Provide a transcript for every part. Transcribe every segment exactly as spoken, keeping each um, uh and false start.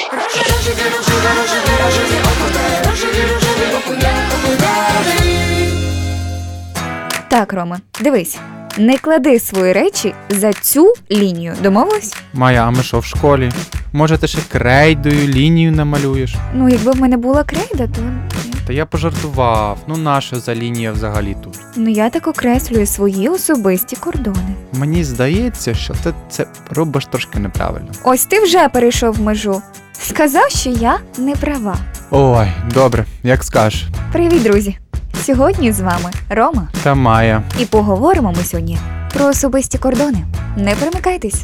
Так, Рома, дивись, не клади свої речі за цю лінію. Домовились? Майя, а ми що в школі? Може, ти ще крейдою лінію намалюєш? Ну, якби в мене була крейда, то... Та я пожартував. Ну наша за лінія взагалі тут? Ну, я так окреслюю свої особисті кордони. Мені здається, що ти це робиш трошки неправильно. Ось ти вже перейшов межу. Сказав, що я не права. Ой, добре, як скажеш. Привіт, друзі! Сьогодні з вами Рома. Та Майя. І поговоримо ми сьогодні про особисті кордони. Не перемикайтесь.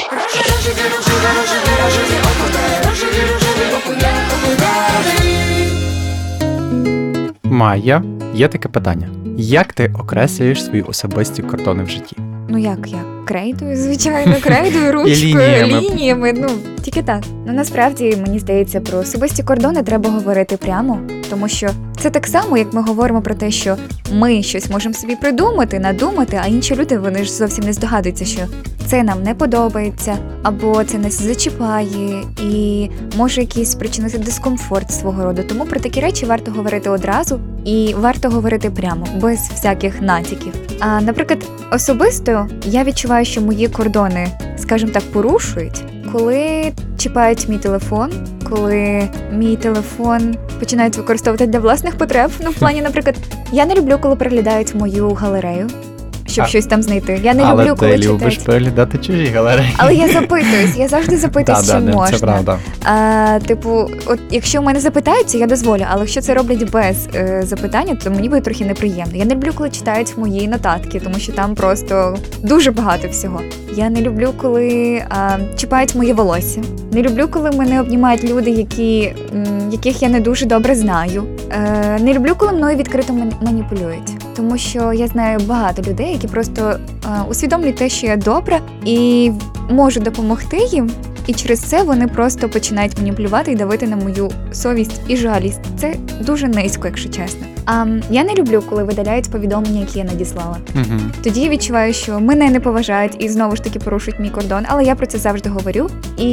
Майя, є таке питання. Як ти окреслюєш свої особисті кордони в житті? Ну як я? Крейдою, звичайно, крейдою, ручкою, лініями. лініями, ну, тільки так. Ну, насправді, мені здається, про особисті кордони треба говорити прямо, тому що це так само, як ми говоримо про те, що ми щось можемо собі придумати, надумати, а інші люди, вони ж зовсім не здогадуються, що це нам не подобається, або це нас зачіпає і може якийсь спричинити дискомфорт свого роду. Тому про такі речі варто говорити одразу і варто говорити прямо, без всяких натяків. А, наприклад, особисто я відчуваю, що мої кордони, скажімо так, порушують, коли чіпають мій телефон, коли мій телефон починають використовувати для власних потреб. Ну, в плані, наприклад, я не люблю, коли переглядають мою галерею, щоб А, щось там знайти. Я не Але люблю, коли ти любиш читають. переглядати чужі галереї. Але я запитуюсь, я завжди запитуюсь, чи можна. Це правда. А, типу, от якщо в мене запитаються, я дозволю, але якщо це роблять без е, запитання, то мені буде трохи неприємно. Я не люблю, коли читають мої нотатки, тому що там просто дуже багато всього. Я не люблю, коли а, чіпають моє волосся. Не люблю, коли мене обнімають люди, які, м, яких я не дуже добре знаю. Е, не люблю, коли мною відкрито ман- маніпулюють. Тому що я знаю багато людей, які просто е, усвідомлюють те, що я добра, і можу допомогти їм. І через це вони просто починають маніпулювати і давити на мою совість і жалість. Це дуже низько, якщо чесно. А я не люблю, коли видаляють повідомлення, які я надіслала. Угу. Тоді я відчуваю, що мене не поважають і знову ж таки порушують мій кордон, але я про це завжди говорю.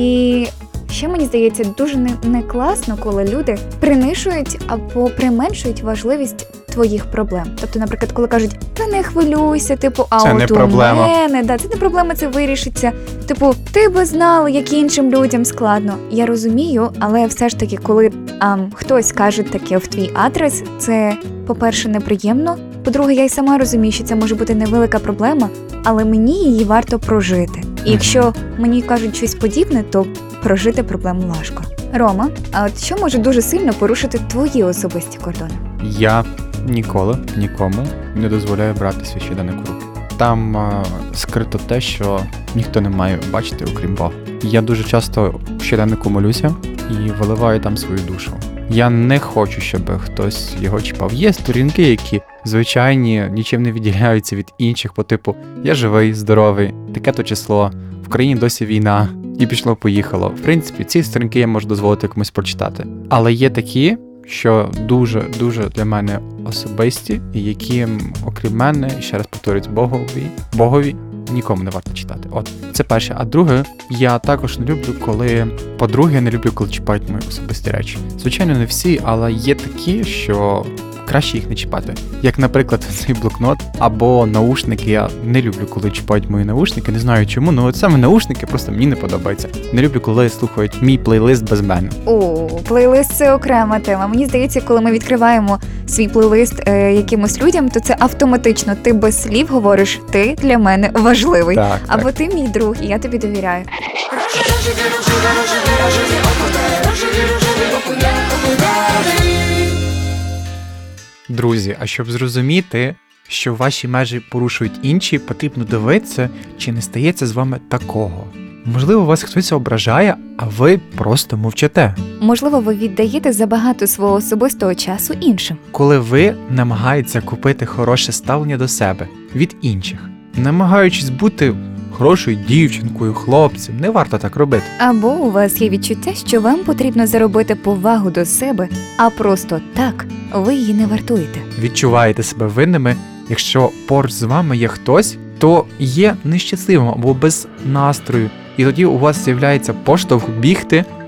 І ще мені здається, дуже не, не класно, коли люди принижують або применшують важливість твоїх проблем. Тобто, наприклад, коли кажуть, та не хвилюйся, типу, а Це от не у проблема. мене, да, це не проблема, це вирішиться. Типу, ти би знала, як іншим людям складно. Я розумію, але все ж таки, коли а, хтось каже таке в твій адрес, це, по-перше, неприємно. По-друге, я й сама розумію, що це може бути невелика проблема, але мені її варто прожити. І якщо мені кажуть щось подібне, то прожити проблему важко. Рома, а от що може дуже сильно порушити твої особисті кордони? Я ніколи нікому не дозволяю брати свій щоденник у руки. Там а, скрито те, що ніхто не має бачити, окрім Бога. Я дуже часто в щоденнику молюся і виливаю там свою душу. Я не хочу, щоб хтось його чіпав. Є сторінки, які звичайні, нічим не відділяються від інших, по типу «я живий, здоровий, таке-то число, в країні досі війна, і пішло-поїхало». В принципі, ці сторінки я можу дозволити комусь прочитати. Але є такі, що дуже-дуже для мене особисті, і які, окрім мене, і ще раз повторюють Богові, Богові, нікому не варто читати. От, це перше. А друге, я також не люблю, коли... По-друге, я не люблю, коли чіпають мої особисті речі. Звичайно, не всі, але є такі, що краще їх не чіпати. Як, наприклад, цей блокнот або наушники. Я не люблю, коли чіпають мої наушники. Не знаю чому, але от саме наушники просто мені не подобаються. Не люблю, коли слухають мій плейлист без мене. О, плейлист – це окрема тема. Мені здається, коли ми відкриваємо свій плейлист е, якимось людям, то це автоматично. Ти без слів говориш, ти для мене важливий. Так, Або так. ти мій друг, і я тобі довіряю. Друзі, а щоб зрозуміти, що ваші межі порушують інші, потрібно дивитися, чи не стається з вами такого. Можливо, вас хтось ображає, а ви просто мовчите. Можливо, ви віддаєте забагато свого особистого часу іншим. Коли ви намагаєтеся купити хороше ставлення до себе від інших, намагаючись бути хорошою дівчинкою, хлопцем, не варто так робити. Або у вас є відчуття, що вам потрібно заробити повагу до себе, а просто так ви її не вартуєте. Відчуваєте себе винними, якщо поруч з вами є хтось, хто є нещасливим або без настрою, і тоді у вас з'являється поштовх бігти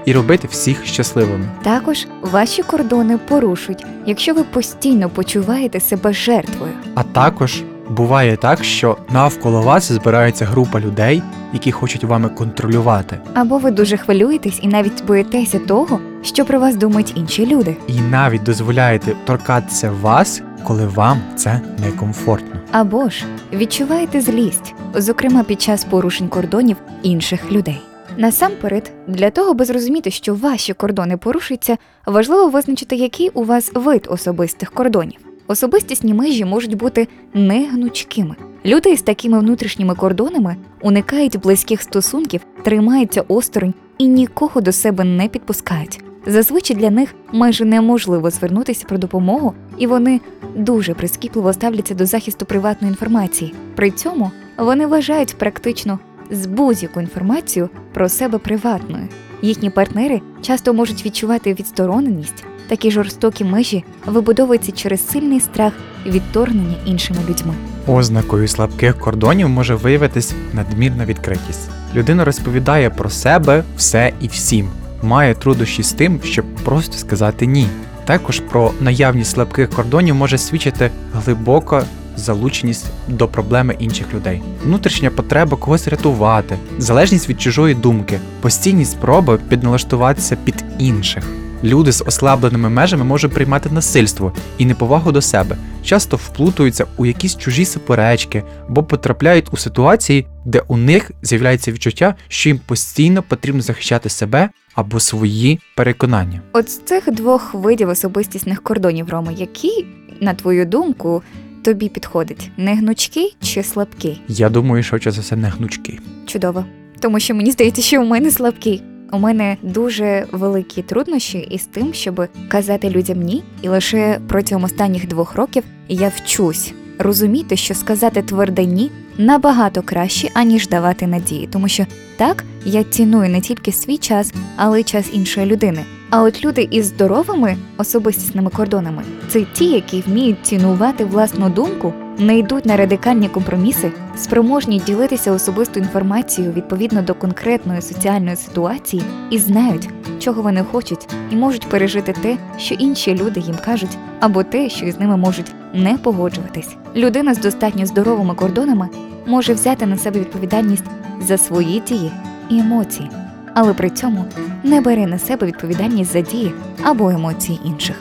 і робити всіх щасливими. Також ваші кордони порушують, якщо ви постійно почуваєте себе жертвою. А також буває так, що навколо вас збирається група людей, які хочуть вами контролювати. Або ви дуже хвилюєтесь і навіть боїтеся того, що про вас думають інші люди. І навіть дозволяєте торкатися вас, коли вам це некомфортно. Або ж відчуваєте злість, зокрема під час порушень кордонів інших людей. Насамперед, для того, аби зрозуміти, що ваші кордони порушуються, важливо визначити, який у вас вид особистих кордонів. Особистісні межі можуть бути негнучкими. Люди із такими внутрішніми кордонами уникають близьких стосунків, тримаються осторонь і нікого до себе не підпускають. Зазвичай для них майже неможливо звернутися про допомогу, і вони дуже прискіпливо ставляться до захисту приватної інформації. При цьому вони вважають практично з будь-яку інформацію про себе приватною. Їхні партнери часто можуть відчувати відстороненість. Такі жорстокі межі вибудовуються через сильний страх відторгнення іншими людьми. Ознакою слабких кордонів може виявитись надмірна відкритість. Людина розповідає про себе все і всім, має труднощі з тим, щоб просто сказати «ні». Також про наявність слабких кордонів може свідчити глибока залученість до проблеми інших людей, внутрішня потреба когось рятувати, залежність від чужої думки, постійні спроби підналаштуватися під інших. Люди з ослабленими межами можуть приймати насильство і неповагу до себе, часто вплутуються у якісь чужі суперечки, або потрапляють у ситуації, де у них з'являється відчуття, що їм постійно потрібно захищати себе або свої переконання. От з цих двох видів особистісних кордонів, Рома, які, на твою думку, тобі підходить? Негнучкий чи слабкий? Я думаю, що це все не гнучкий. Чудово. Тому що мені здається, що у мене слабкий. У мене дуже великі труднощі із тим, щоб казати людям «ні», і лише протягом останніх двох років я вчусь розуміти, що сказати тверде «ні» набагато краще, аніж давати надії. Тому що так, я ціную не тільки свій час, але й час іншої людини. А от люди із здоровими особистісними кордонами – це ті, які вміють цінувати власну думку, не йдуть на радикальні компроміси, спроможні ділитися особистою інформацією відповідно до конкретної соціальної ситуації і знають, чого вони хочуть, і можуть пережити те, що інші люди їм кажуть, або те, що із ними можуть не погоджуватись. Людина з достатньо здоровими кордонами може взяти на себе відповідальність за свої дії і емоції, але при цьому не бере на себе відповідальність за дії або емоції інших.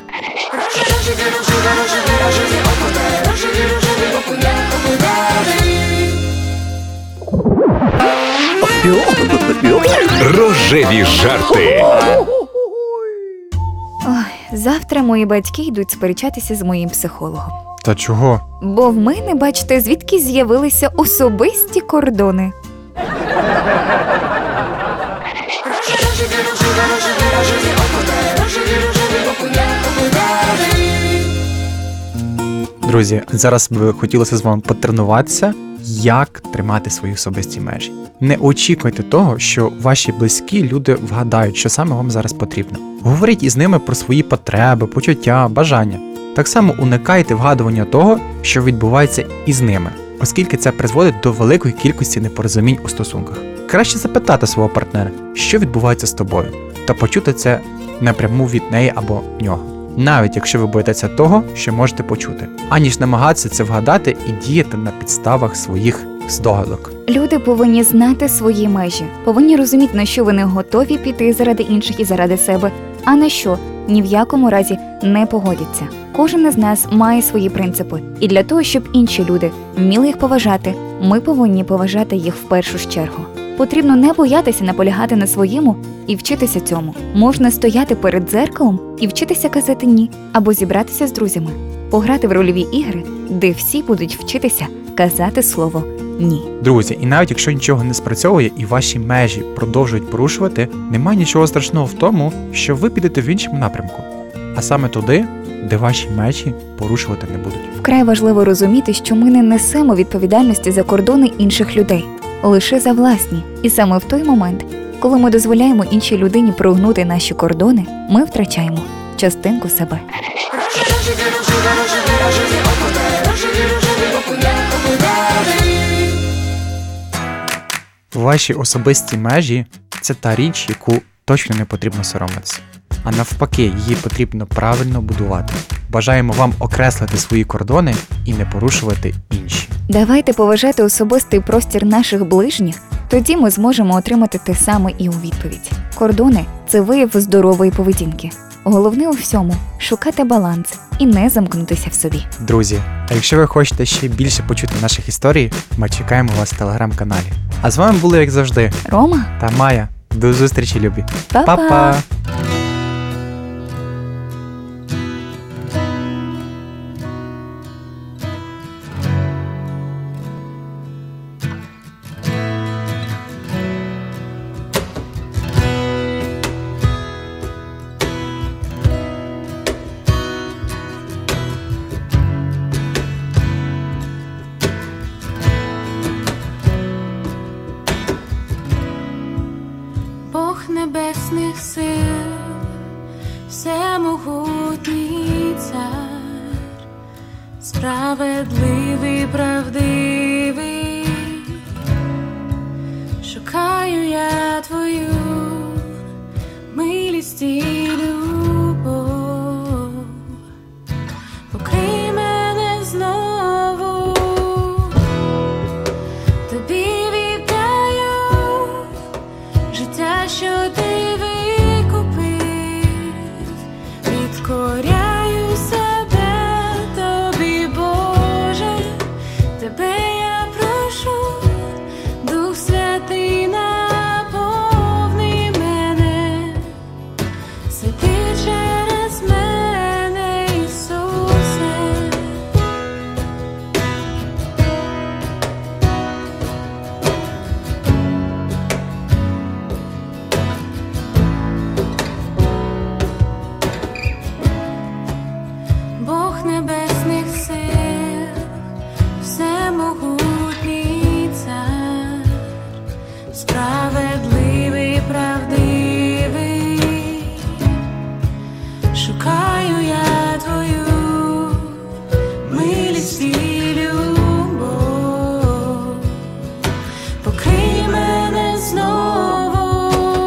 Рожеві жарти. Ой, завтра мої батьки йдуть сперечатися з моїм психологом. Та чого? Бо в мене, бачите, звідки з'явилися особисті кордони. Друзі, зараз би хотілося з вами потренуватися, як тримати свої особисті межі. Не очікуйте того, що ваші близькі люди вгадають, що саме вам зараз потрібно. Говоріть із ними про свої потреби, почуття, бажання. Так само уникайте вгадування того, що відбувається із ними, оскільки це призводить до великої кількості непорозумінь у стосунках. Краще запитати свого партнера, що відбувається з тобою, та почути це напряму від неї або нього. Навіть якщо ви боїтеся того, що можете почути, аніж намагатися це вгадати і діяти на підставах своїх здогадок. Люди повинні знати свої межі, повинні розуміти, на що вони готові піти заради інших і заради себе, а на що ні в якому разі не погодяться. Кожен із нас має свої принципи, і для того, щоб інші люди вміли їх поважати, ми повинні поважати їх в першу ж чергу. Потрібно не боятися наполягати на своєму і вчитися цьому. Можна стояти перед дзеркалом і вчитися казати «ні», або зібратися з друзями, пограти в рольові ігри, де всі будуть вчитися казати слово «ні». Друзі, і навіть якщо нічого не спрацьовує і ваші межі продовжують порушувати, немає нічого страшного в тому, що ви підете в іншому напрямку, а саме туди, де ваші межі порушувати не будуть. Вкрай важливо розуміти, що ми не несемо відповідальності за кордони інших людей, лише за власні. І саме в той момент, коли ми дозволяємо іншій людині прогнути наші кордони, ми втрачаємо частинку себе. Ваші особисті межі – це та річ, яку точно не потрібно соромитися. А навпаки, її потрібно правильно будувати. Бажаємо вам окреслити свої кордони і не порушувати інші. Давайте поважати особистий простір наших ближніх, тоді ми зможемо отримати те саме і у відповідь. Кордони – це вияв здорової поведінки. Головне у всьому – шукати баланс і не замкнутися в собі. Друзі, а якщо ви хочете ще більше почути наших історій, ми чекаємо вас в телеграм-каналі. А з вами були, як завжди, Рома, та Майя. До зустрічі, любі. па-па! Па-па! Бог небесних сил, всемогутній цар, справедливий, правдивий, шукаю я твою милість і любов, покрий мене знову, тобі віддаю життя, що ти викупив, підкоряю себе тобі, Боже, тебе я прошу, Дух Святий наповни мене, святи через мене, Ісусе. Бог небесних сил, всемогутній цар, справедливий, правдивий, шукаю я твою милість і любов, покрий мене знову,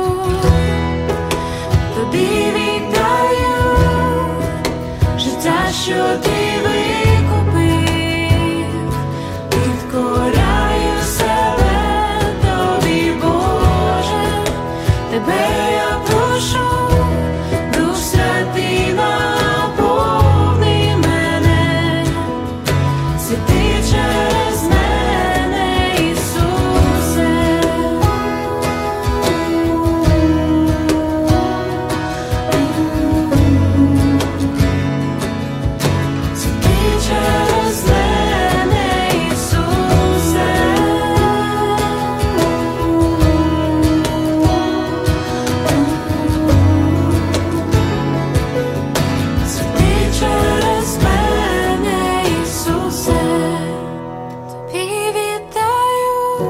тобі віддаю життя, що ти викупив, підкоряю себе тобі, Боже, тебе я прошу, Дух Святий наповни мене, святи через мене, Ісусе. Святи через мене, Ісусе. Святи через мене, Ісусе. Тобі віддаю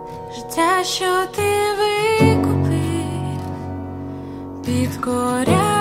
життя, що ти викупив, підкоряю